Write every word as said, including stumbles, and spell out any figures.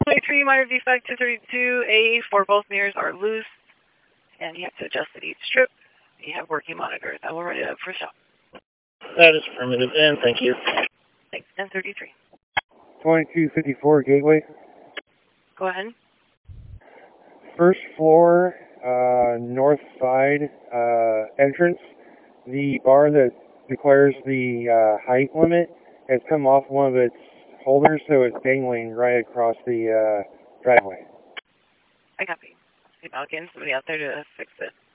twenty-three, minor defect, two thirty-two A for both mirrors are loose, and you have to adjust at each strip. You have working monitors. I will write it up for shop. That is affirmative, and thank you. Thanks, ten thirty-three. twenty-two fifty-four Gateway. Go ahead. First floor, uh, north side uh, entrance. The bar that declares the uh, height limit has come off one of its holders, so it's dangling right across the uh, driveway. I copy. See if I'll get somebody out there to fix it.